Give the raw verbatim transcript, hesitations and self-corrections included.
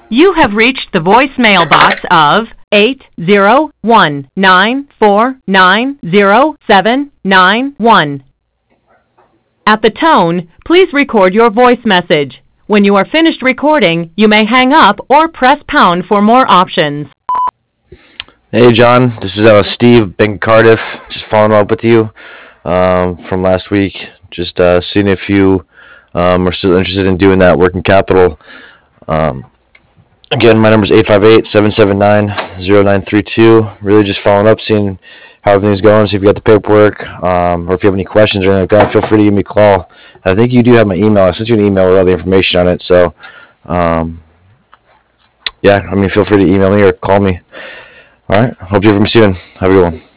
You have reached the voicemail box of eight zero one nine four nine zero seven nine one. At the tone, please record your voice message. When you are finished recording, you may hang up or press pound for more options. Hey John, this is uh, Steve, Bank of Cardiff. Just following up with you um, from last week. Just uh, seeing if you um, are still interested in doing that working capital. Um, again, my number is eight five eight, seven seven nine, zero nine three two. Really just following up, seeing how everything's going, see if you got the paperwork, um, or if you have any questions or anything like that, feel free to give me a call. I think you do have my email. I sent you an email with all the information on it. So, um, yeah, I mean, feel free to email me or call me. All right. Hope you hear from me soon. Have a good one.